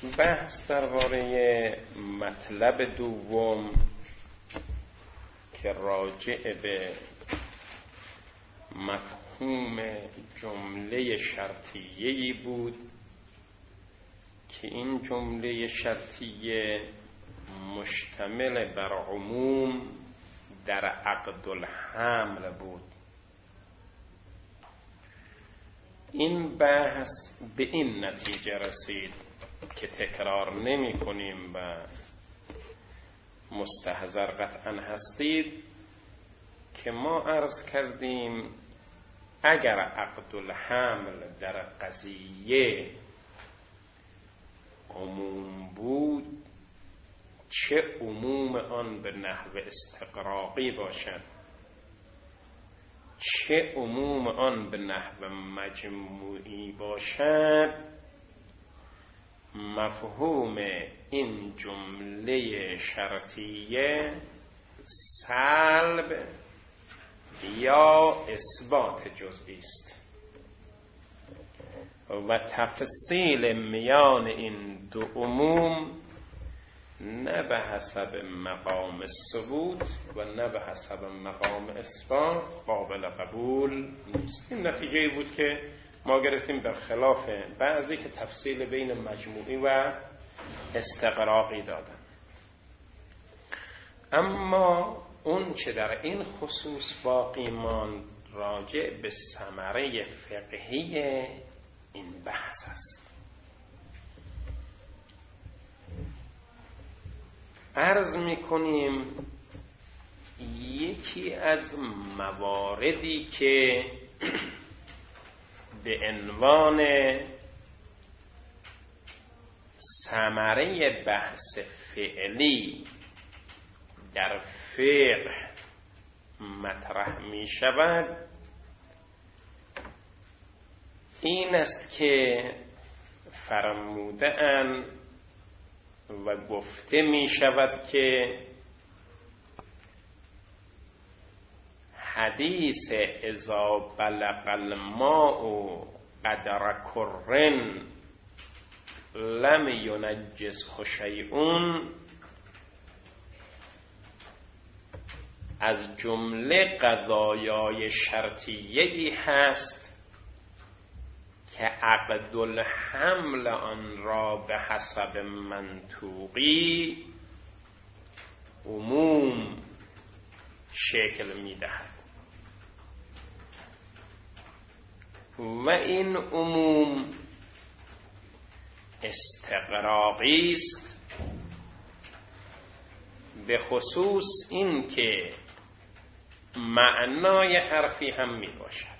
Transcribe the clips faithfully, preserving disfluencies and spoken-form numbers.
بحث درباره مطلب دوم که راجع به مفهوم جمله شرطیه‌ای بود که این جمله شرطیه مشتمل بر عموم در عقد الحمل بود. این بحث به این نتیجه رسید که تکرار نمی کنیم و مستحضر قطعا هستید که ما عرض کردیم اگر عقد الحمل در قضیه عموم بود، چه عموم آن به نحو استقراقی باشد، چه عموم آن به نحو مجموعی باشد، مفهوم این جمله شرطیه سلب یا اثبات جزئی است و تفصیل میان این دو عموم نه به حسب مقام ثبوت و نه به حسب مقام اثبات قابل قبول نیست. این نتیجه بود که ما گرفتیم برخلاف بعضی که تفصیل بین مجموعی و استقراقی دادن. اما اون چه در این خصوص باقی ماند راجع به ثمره فقهی این بحث است. عرض می‌کنیم یکی از مواردی که به عنوان ثمره بحث فعلی در فقه مطرح می شود این است که فرموده‌اند و گفته می شود که حدیث اذا بلغ الماء قدر کرن لم ینجسه شیء از جمله قضایای شرطیه‌ای هست که عقد الحمل آن را به حسب منطوقی عموم شکل می‌دهد و این عموم استقراقی است، به خصوص این که معنای حرفی هم می باشد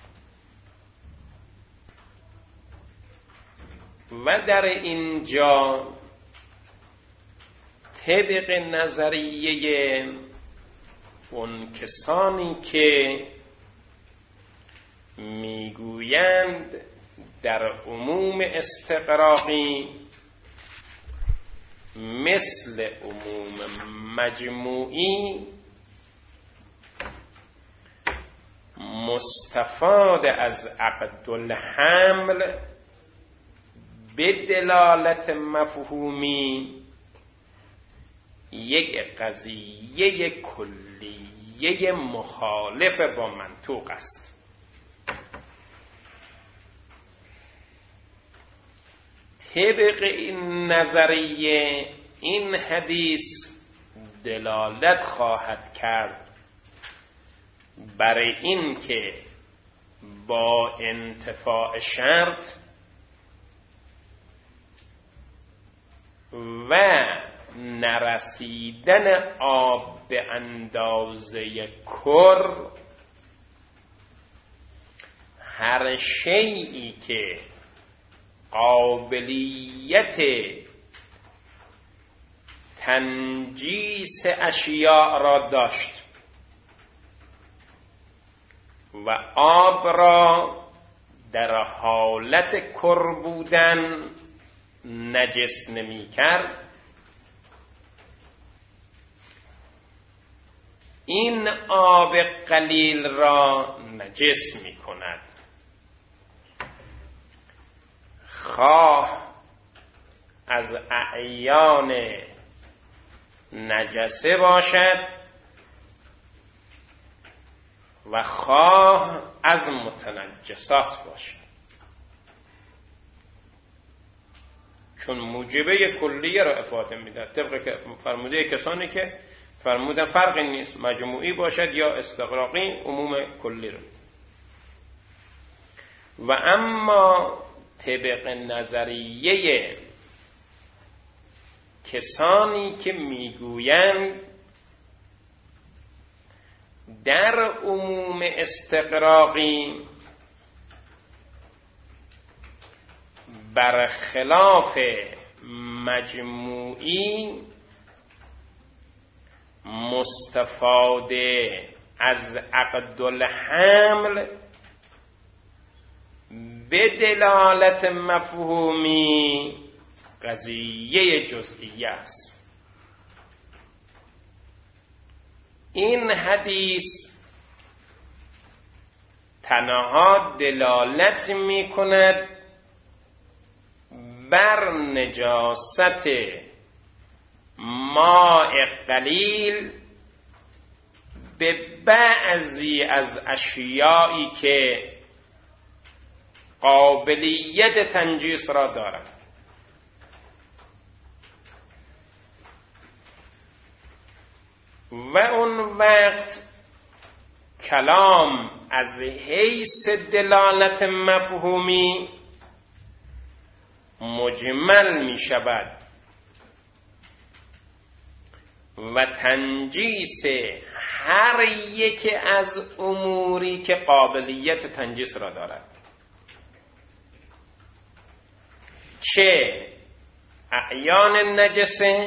و در اینجا طبق نظریه اون کسانی که میگویند در عموم استقراقی مثل عموم مجموعی مستفاد از عقد الحمل به دلالت مفهومی یک قضیه کلیه مخالف با منطوق است. طبق این نظریه این حدیث دلالت خواهد کرد برای این که با انتفاع شرط و نرسیدن آب به اندازه کر هر شیئی که قابلیت تنجیس اشیاء را داشت و آب را در حالت کر بودن نجس نمی کرد، این آب قلیل را نجس می کند. خواه از اعیان نجسه باشد و خواه از متنجسات باشد، چون موجبه کلیه را افاده میده. طبق که فرموده کسانی که فرمودن فرقی نیست مجموعی باشد یا استغراقی، عموم کلی رو. و اما طبق نظریه کسانی که میگویند در عموم استغراقی برخلاف مجموعی مستفاده از عقد الحمل به دلالت مفهومی قضیه جزئیه است. این حدیث تنها دلالت می کند بر نجاست ماء قلیل به بعضی از اشیایی که قابلیت تنجیس را دارند. و اون وقت کلام از حیث دلالت مفهومی مجمل می شود و تنجیس هر یک از اموری که قابلیت تنجیس را دارد، چه اعیان نجسه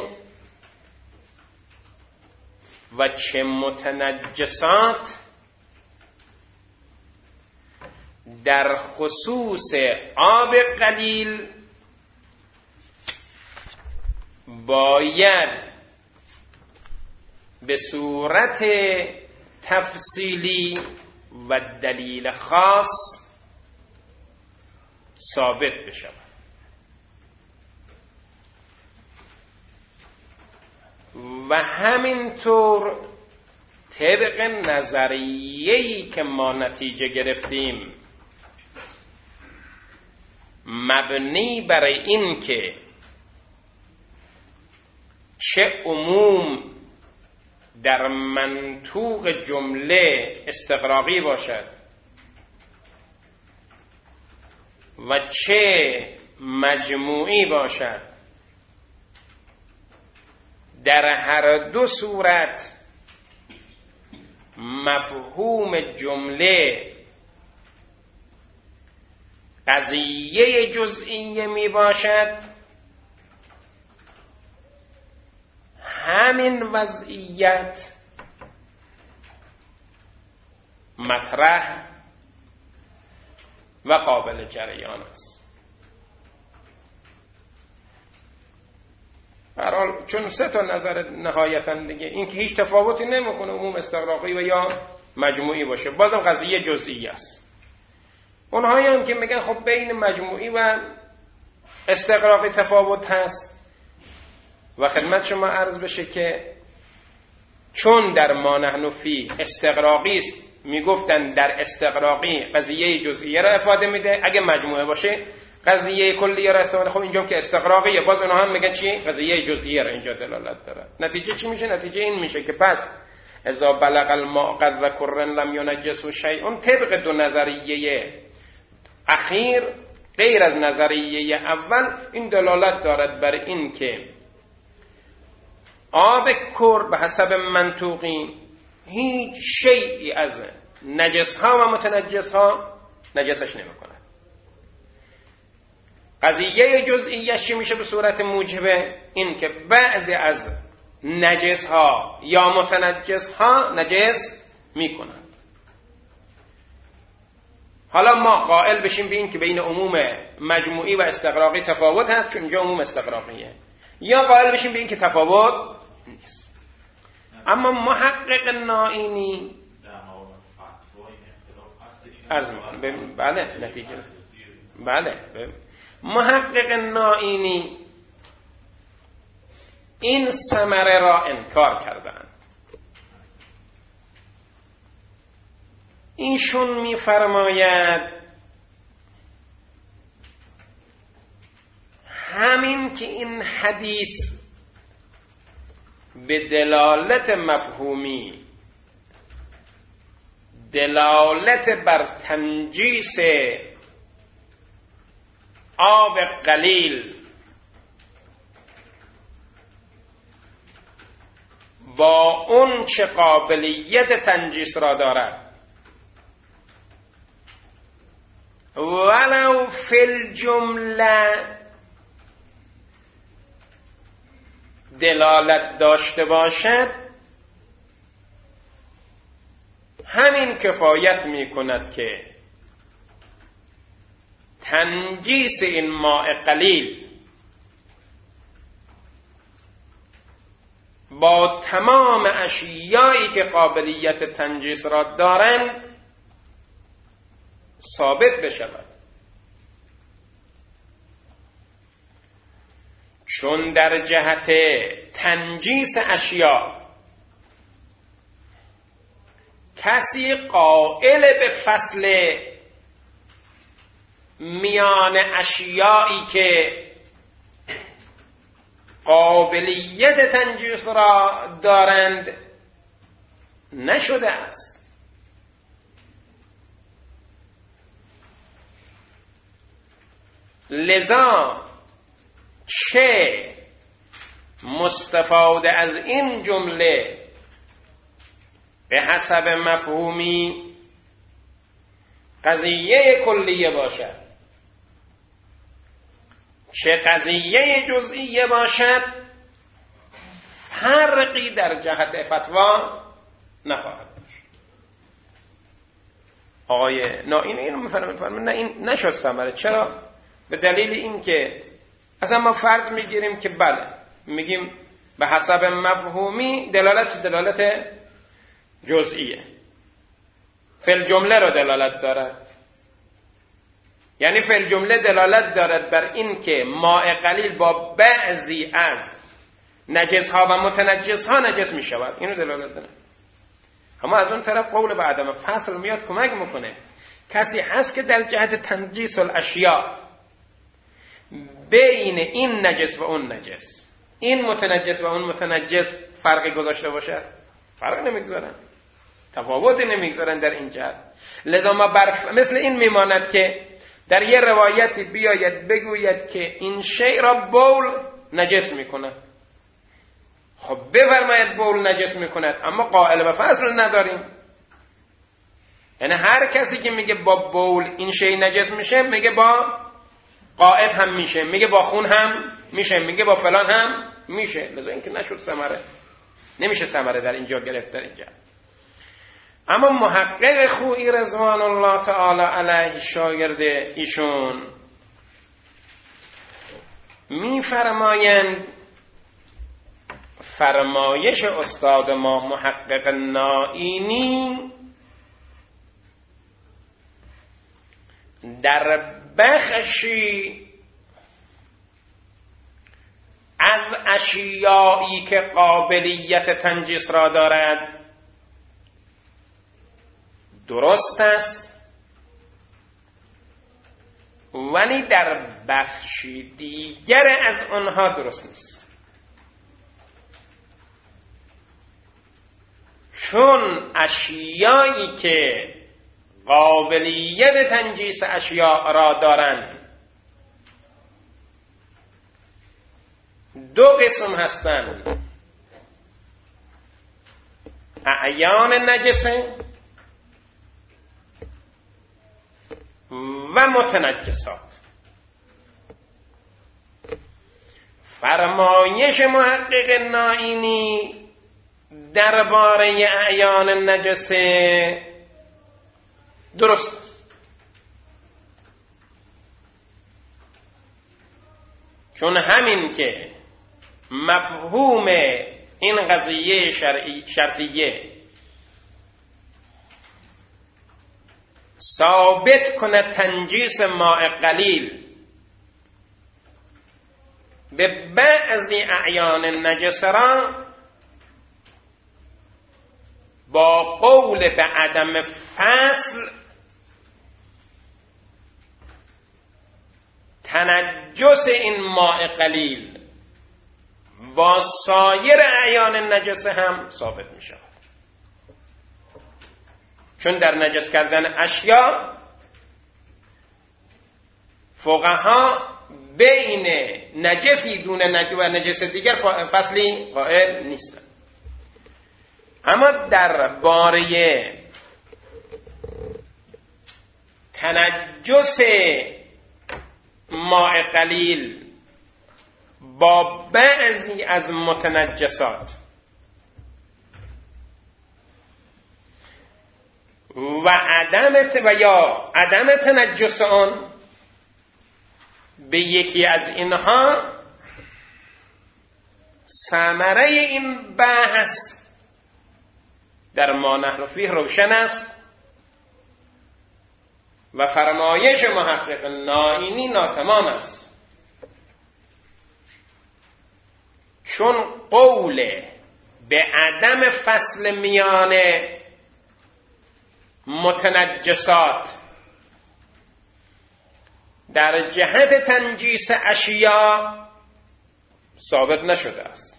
و چه متنجسات، در خصوص آب قلیل باید به صورت تفصیلی و دلیل خاص ثابت بشود. و همینطور طبق نظریه‌ای که ما نتیجه گرفتیم مبنی برای این که چه عموم در منطوق جمله استغراقی باشد و چه مجموعی باشد، در هر دو صورت مفهوم جمله قضیه جزئیه می باشد. همین وضعیت مطرح و قابل جریان است. برحال چون سه تا نظر نهایتاً دیگه، این که هیچ تفاوتی نمیکنه عموم استغراقی و یا مجموعی باشه، بازم قضیه جزئی است. اونهایی هم که میگن خب بین مجموعی و استغراقی تفاوت هست، و خدمت شما عرض بشه که چون در ما نحن فی استغراقی است، میگفتن در استغراقی قضیه جزئیه را افاده میده، اگه مجموعه باشه قضیه کلیه را استفاده. خب اینجا که استغراقیه، باز اونها هم میگن چی؟ قضیه جزئیه را اینجا دلالت داره. نتیجه چی میشه؟ نتیجه این میشه که پس اذا بلغ الماء قد و کرن لم ینجسه شیء، اون طبق دو نظریه اخیر غیر از نظریه اول این دلالت دارد بر این که آب کر به حسب منطوقی هیچ شیئی از نجس ها و متنجس ها نجسش نمی کند. قضیه جزئیش میشه به صورت موجبه این که بعضی از نجس ها یا متنجس ها نجس می کنند. حالا ما قائل بشیم به این که بین عموم مجموعی و استغراقی تفاوت هست چون اینجا عموم استغراقیه، یا قائل بشیم به این که تفاوت نیست. اما محقق نائینی عرض میکنم بله نتیجه بله محقق نائینی این ثمره را انکار کردند. ایشون می‌فرماید همین که این حدیث به دلالت مفهومی دلالت بر تنجیس آب قلیل با اون چه قابلیت تنجیس را دارد ولو فی الجمله دلالت داشته باشد، همین کفایت می کند که تنجیس این ماء قلیل با تمام اشیایی که قابلیت تنجیس را دارند ثابت بشود، چون در جهت تنجیس اشیا کسی قائل به فصل میان اشیایی که قابلیت تنجیس را دارند نشده است. لذا چه مستفاده از این جمله به حسب مفهومی قضیه کلیه باشد، چه قضیه جزئیه باشد، فرقی در جهت فتوا نخواهد داشت. آقای نه این اینو میفرمایند نه این نشد ثمره. چرا؟ به دلیل این که اصلا ما فرض میگیریم که بله، میگیم به حسب مفهومی دلالت دلالت جزئیه، فعل جمله رو دلالت دارد، یعنی فعل جمله دلالت دارد بر این که ماء قلیل با بعضی از نجس ها و متنجس ها نجس می شود، اینو دلالت دارد. اما از اون طرف قول به عدم فصل میاد کمک میکنه. کسی هست که در جهت تنجیس الاشیاء بین این نجس و اون نجس، این متنجس و اون متنجس فرقی گذاشته باشه؟ فرق نمیگذارن، تفاوتی نمیگذارن در این جهت. لذا ما برف... مثل این میماند که در یه روایتی بیاید بگوید که این شیء را بول نجس میکند. خب بفرماید بول نجس میکند، اما قائل به فصل نداریم. یعنی هر کسی که میگه با بول این شیء نجس میشه، میگه با قائد هم میشه، میگه با خون هم میشه، میگه با فلان هم میشه. لذا این که نشد ثمره، نمیشه ثمره در اینجا گرفت در اینجا. اما محقق خویی رضوان الله تعالی علیه شاگرد ایشون میفرمایند فرمایش استاد ما محقق نائینی در بخشی از اشیایی که قابلیت تنجیس را دارد درست است، ولی در بخشی دیگر از آنها درست نیست. چون اشیایی که قابلیت تنجیس اشیاء را دارند دو قسم هستند: اعیان نجسه و متنجسات. فرمایش محقق نائینی درباره اعیان نجسه درست است، چون همین که مفهوم این قضیه شرعی شرطیه ثابت کنه تنجیس ماء قلیل به بعضی اعیان نجسه را با قول به عدم فصل تنجس این ماء قلیل با سایر اعیان نجسه هم ثابت می شود. چون در نجس کردن اشیا فقها بین نجسی دون نجس و نجس دیگر فصلی قائل نیستند. اما در باره تنجس ماء قلیل با بعضی از متنجسات و عدم و یا عدم تنجس آن به یکی از اینها، ثمره این بحث در ما نحن فیه روشن است و فرمایش محقق نائینی ناتمام است. چون قول به عدم فصل میان متنجسات در جهت تنجیس اشیا ثابت نشده است.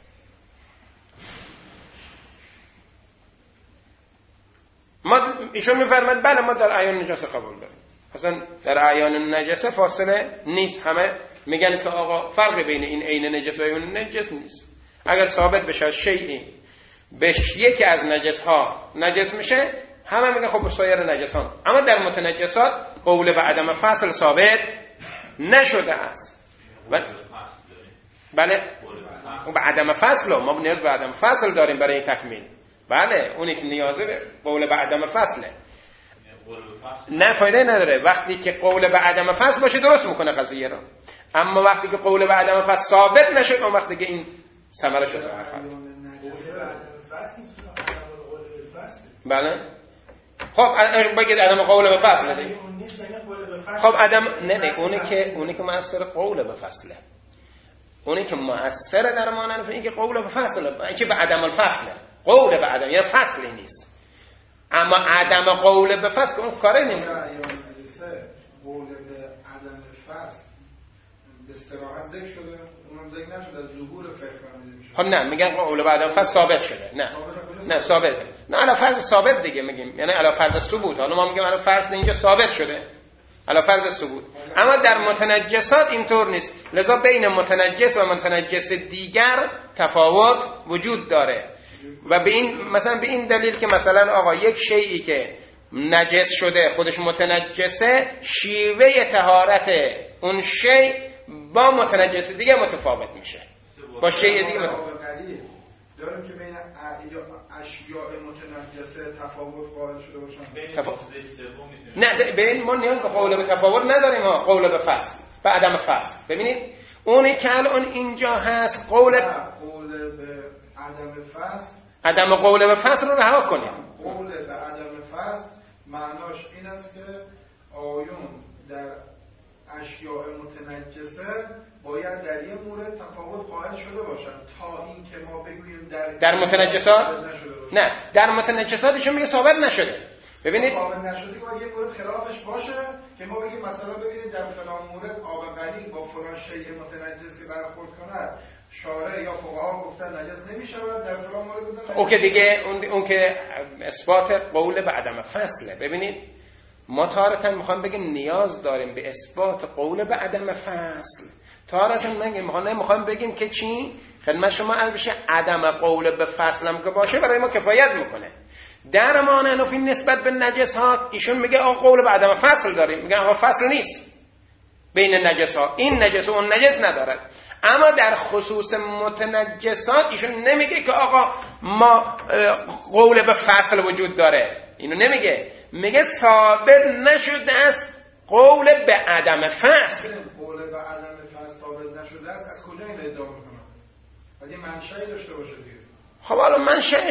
ما ایشون میفرماد بله ما در اعیان نجاسه قبول داریم، اصلا در اعیان نجاسه فاصله نیست. همه میگن که آقا فرق بین این عین نجس و عین نجس نیست. اگر ثابت بشه شیئی به یکی از نجس ها نجس میشه، همه میگن خب سایر نجس ها. اما در متنجسات قول به عدم فصل ثابت نشده است. بله به عدم فصل ما نیاز به عدم فصل داریم برای تکمیل. بله اونی که نیازه به قول به عدم فصله نه فایده نداره. وقتی که قول به عدم فصل باشه درست میکنه قضیه رو، اما وقتی که قول به عدم فصل ثابت نشد اون وقتی که این ثمره شده. بله خب بگید عدم قول به فصل دیگه. خب عدم نه نه اونی که اونی که مؤثر قول به فصله، اونی که مؤثر در مانند این که قول به فصله، که به عدم الفصله. قول به عدم یعنی فصلی نیست، اما عدم قول به فصل اون کاره نمیکنه. قول به عدم فصل به استراحت ذکر شده، اونم ذکر نشده، از ظهور فقه فهمیده میشه. خب نه میگن قول به عدم فصل ثابت شده. نه نه ثابت نه علی فرض ثابت دیگه میگیم، یعنی علی فرض ثبوت. حالا ما میگیم علی فرض اینجا ثابت شده علی فرض ثبوت، اما در متنجسات اینطور نیست. لذا بین متنجس و متنجس دیگر تفاوت وجود داره و به این مثلا به این دلیل که مثلا آقا یک شیئی که نجس شده خودش متنجسه، شیوه طهارت اون شی با متنجس دیگه متفاوت میشه، با شیء دیگه متفاوت. داریم که بین اشیاء متنجسه تفاوت قائل شده باشن. تفا... نه ببین ما نیاز به قول به تفاوت نداریم، ما قول به فصل به عدم فصل. ببینید اونی که الان اینجا هست قول قول به عدم فصل، عدم قول به فصل رو رها کنیم. قول به عدم فصل معناش این است که آیون در اشیاء متنجسه باید در این مورد تفاوت قائل شده باشن تا این که ما بگوییم در در متنجسات نه در متنجساتشون میگه ثابت نشده. ببینید ثابت نشده باید یه مورد خلافش باشه که ما بگیم مثلا ببینید در فلان مورد آب قلیل با فلان شیء متنجس که برخورد کنه شارع یا فقها گفتن نجس نمیشه و در فلان مورد گفتن اون که دیگه اون, اون که اثبات قول به عدم فصله. ببینید ما تارتاً میخوام بگیم نیاز داریم به اثبات قول به عدم فصل، تارتاً میگیم ما نمیخوام بگیم که چی خدمت شما البته عدم قول به فصل هم که باشه برای ما کفایت میکنه. در مانع فی نسبت به نجسات ایشون میگه آقا قول به عدم فصل داریم، میگن آقا فصل نیست بین نجسات، این نجس و اون نجس ندارد. اما در خصوص متنجسات ایشون نمیگه که آقا ما قول به فصل وجود داره، اینو نمیگه، میگه ثابت نشده است قول به عدم فصل. قول به عدم فصل ثابت نشده است، از کجا این ادعا میکنه؟ باید منشأی داشته باشه دیگه. خب حالا منشأش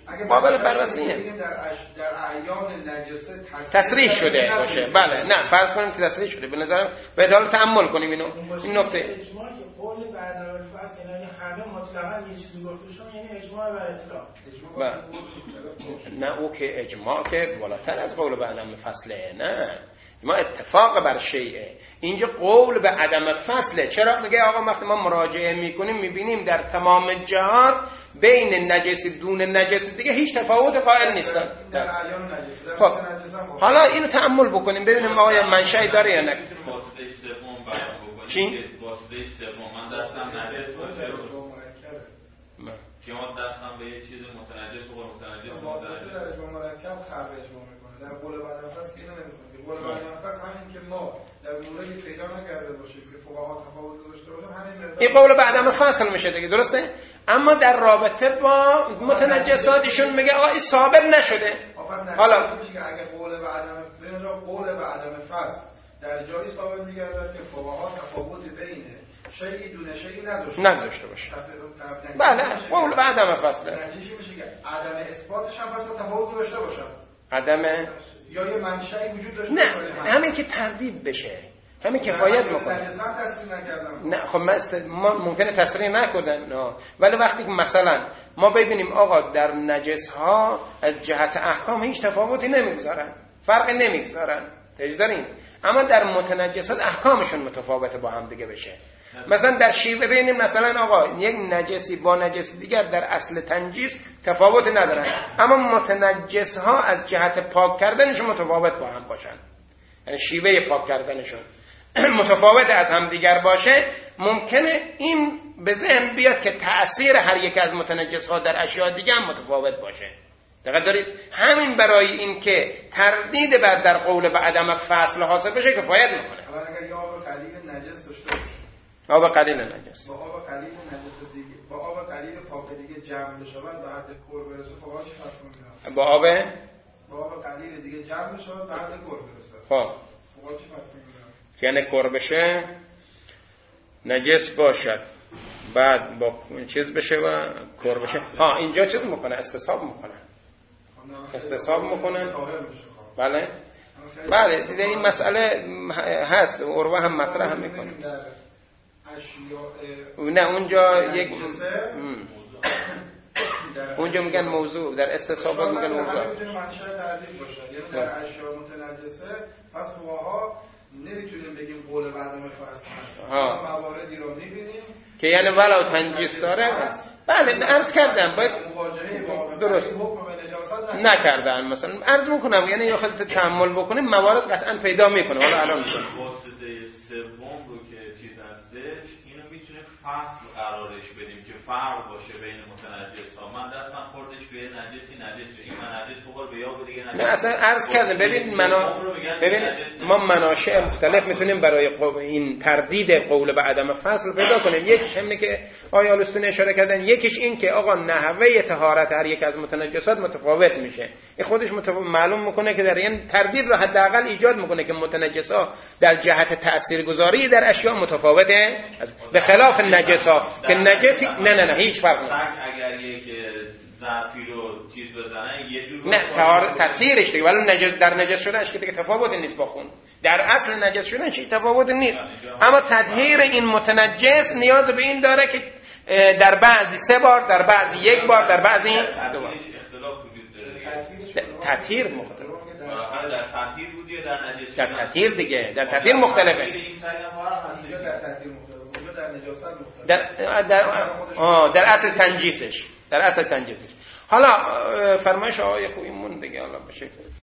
قابل بررسیه. در اش... در اعیان نجسه تصریح شده باشه. بله نه فرض کنیم که تصریح شده. به نظرم به عدالت تأمل کنیم اینو. این نکته اجماع که قول بعد الفاظ یعنی همه مطلقاً یه چیزی گفته شما یعنی اجماع بر اطلاق. بله. نه او که اجماع که بالاتر از قول به عدم فصله. نه ما اتفاق بر شیء. اینجا قول به عدم فصله. چرا میگه آقا وقتی ما مراجعه میکنیم میبینیم در تمام جهات بین نجس دون نجس دیگه هیچ تفاوت قائل نیستن. در اعیان نجسه. خب حالا اینو تأمل بکنیم ببینیم آیا منشأ داره یا نه. چی؟ واسطه سوم من دستم نجس باشه که ما دستم به یه چیز متنجس و متنجس واسطه در اجماع مرکب خرج اجماع میکنه. در قول بعد نفس اینو نمیکنه. قول بعد نفس همین که ما در موردی پیدا نکرده باشیم که فقها تفاوت داشته باشن همین مقدار این قول بعدم فصل میشه دیگه درسته؟ اما در رابطه با متنجساتشون میگه آقا این ثابت نشده. حالا میشه که اگه قول بعدم ببینید قول بعدم فصل در جایی ثابت می‌گردد که فقها تفاوت بین شیء دون شیء نذاشته نذاشته باشه. بله قول بعدم فصل. نتیجه میشه که عدم اثباتش هم پس تفاوت داشته باشه. عدم یا یه منشأی وجود داشته باشه. نه همین که تردید بشه. همین کفایت میکنه. نجسم تصریح نکردم. نه خب ما ممکنه تصریح نکنن نه. ولی وقتی که مثلا ما ببینیم آقا در نجس ها از جهت احکام هیچ تفاوتی نمیگذارن. فرقی نمیگذارن. تجد دارین. اما در متنجسات احکامشون متفاوته با هم دیگه بشه. مثلا در شیوه ببینیم مثلا آقا یک نجسی با نجس دیگر در اصل تنجیس تفاوت ندارن اما متنجس ها از جهت پاک کردنشون متفاوت با هم باشن. یعنی شیوه پاک کردنشون متفاوت از هم دیگر باشه. ممکنه این به ذهن بیاد که تأثیر هر یک از متنجس ها در اشیاء دیگه هم متفاوت باشه. دقیق دارید؟ همین برای این که تردید بر در قول به عدم فصل حاصل بشه کفایت میکنه. حالا اگر یا آب قلیل نجس داشته باشه آب قلیل نجس با آب قلیل نجس دیگه با آب قلیل پاک دیگه جمع بشه بعد به حد کور برسه فقها چی فتوا میدن؟ با آب با آب قلیل دیگه جمع بشه بعد به حد کور برسه خب فقها چی فتوا میدن؟ یعنی کور بشه نجس باشد بعد با چیز بشه و کور بشه. ها اینجا چیز میکنه استصحاب میکنه استصحاب میکنن. بله بله دیگه این مسئله هست عروه هم مطرح هم میکنه. نه اونجا یک اونجا میگن موضوع در استصحابات میگن موضوع منشأ تردید باشه. یعنی در اشیاء متنجسه پس فقها نمیتونیم بگیم قول بعدم فصل هست. مواردی رو میبینیم که یعنی ولو تنجیس داره. بله عرض کردم باید درست نکردن مثلا عرض میکنم یعنی یا خودت تأمل بکنیم موارد قطعا پیدا میکنه. حالا الان میکنم واسطه سوم رو که چیز هستش اینو میتونه فصل قرارش بدیم که فرق باشه بین متنجس ها. من دستم خوردش به نجسی نجس این نجس بخور به یا دیگه نجس. نه اصلا عرض کردم ببین منا ببین ما مناشئ مختلف میتونیم برای این تردید قول به عدم فصل پیدا کنیم. یکیش همینه که آیه آلستون اشاره کردن، یکیش این که آقا نحوه طهارت هر یک از متنجسات متفاوت میشه. این خودش متفاوت معلوم میکنه که در این تردید رو حداقل ایجاد میکنه که متنجسا در جهت تاثیرگذاری در اشیاء متفاوته به خلاف نجسا که نجسی نه نه نه هیچ فرق نداره. اگر یک ظرفی رو چیز بزنه یه جور نه طهار تطهیرش دیگه ولی نجس در نجس شدنش که دیگه تفاوت نیست با خون. در اصل نجس شدنش هیچ تفاوت نیست اما تطهیر این متنجس نیاز به این داره که در بعضی سه بار در بعضی یک بار در بعضی دو بار اختلاف وجود داره. تطهیر مختلف در تطهیر بودی در نجس در تطهیر دیگه در تطهیر مختلفه. اینجا در تطهیر مختلفه اونجا در نجاست مختلفه. در در آه در اصل تنجیسش در اصل تنجیسش. حالا فرمایش آقای خویمون دیگه حالا بشه